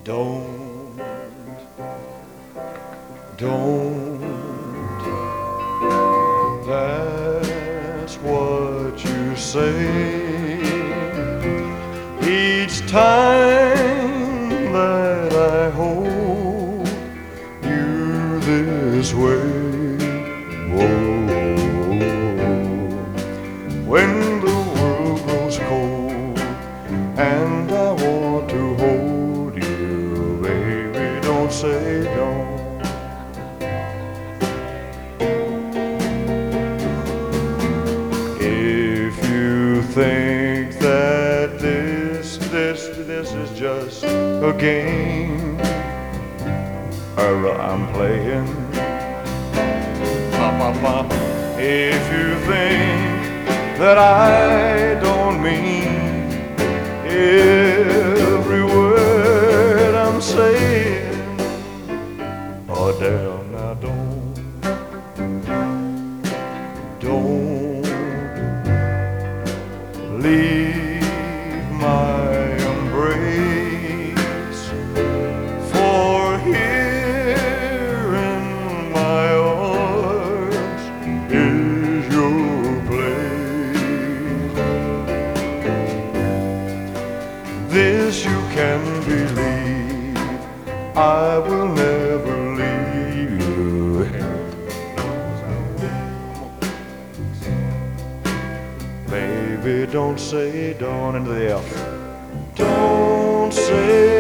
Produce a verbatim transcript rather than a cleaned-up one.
Don't, don't, that's what you say each time that I hold you this way. Whoa, when the world grows cold and I want to hold you, baby, don't say don't. If you think that this, this, this is just a game I'm playing, pa, pa, pa. If you think that I don't mean every word I'm saying, oh damn, now don't, don't leave my embrace, for here in my arms is your place. This you can believe, I will never leave you. Baby, don't say don't into the L. Don't say